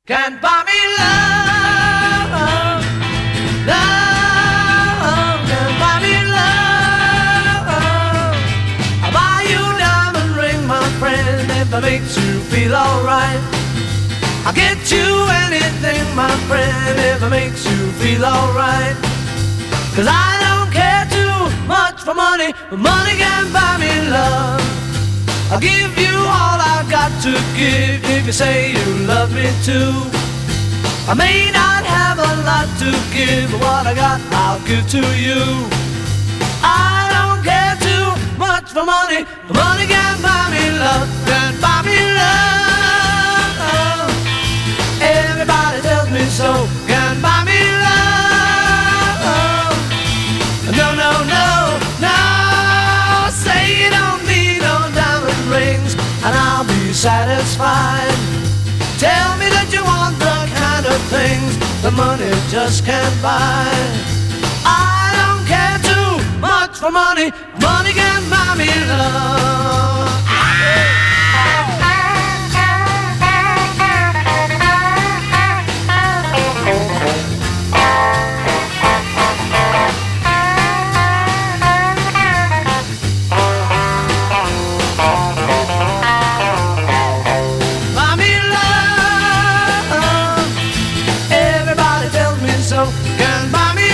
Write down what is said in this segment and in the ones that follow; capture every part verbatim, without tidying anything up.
can't buy me love. Love can't buy me love. I'll buy you a diamond ring, my friend, if it makes you feel alright. I'll get you anything, my friend, if it makes you feel alright. Cause I don't care too much for money, but money can't buy me love. I'll give you all I've got to give if you say you love me too. I may not have a lot to give, but what I got I'll give to you. I don't care too much for money, but money can't buy me love. Can't buy me love. Everybody tells me so. Can't buy me love. No, no, no, no. Say you don't need no diamond rings and I'll be satisfied. Tell me that you want the kind of things the money just can't buy. I don't care too much for money. Money can't buy me love. Can't buy me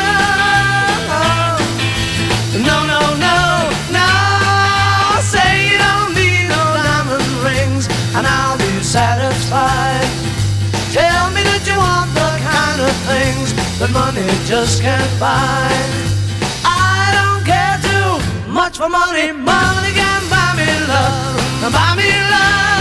love. No, no, no, no. Say you don't need no diamond rings and I'll be satisfied. Tell me that you want the kind of things that money just can't buy. I don't care too much for money. Money can't buy me love. Buy me love.